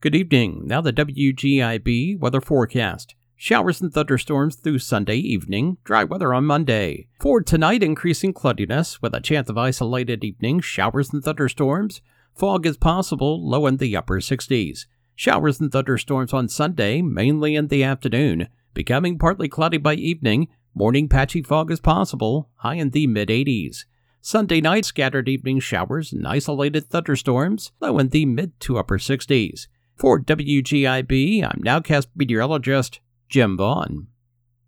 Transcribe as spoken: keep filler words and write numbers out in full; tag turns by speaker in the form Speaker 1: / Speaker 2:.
Speaker 1: Good evening. Now the W G I B weather forecast. Showers and thunderstorms through Sunday evening. Dry weather on Monday. For tonight, increasing cloudiness with a chance of isolated evening showers and thunderstorms. Fog is possible, low in the upper sixties. Showers and thunderstorms on Sunday, mainly in the afternoon. Becoming partly cloudy by evening. Morning patchy fog is possible, high in the mid-eighties. Sunday night, scattered evening showers and isolated thunderstorms, low in the mid to upper sixties. For W G I B, I'm Nowcast meteorologist Jim Vaughn.